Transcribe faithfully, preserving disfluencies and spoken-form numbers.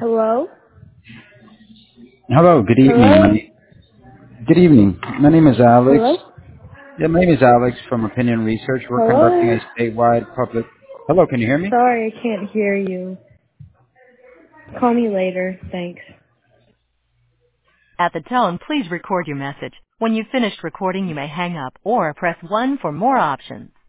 Hello? Hello, good evening. My, Hello? na- good evening. My name is Alex. Hello? Yeah, my name is Alex from Opinion Research. We're conducting Hello? a statewide public. Hello, can you hear me? Sorry, I can't hear you. Call me later. Thanks. At the tone, please record your message. When you've finished recording, you may hang up or press one for more options.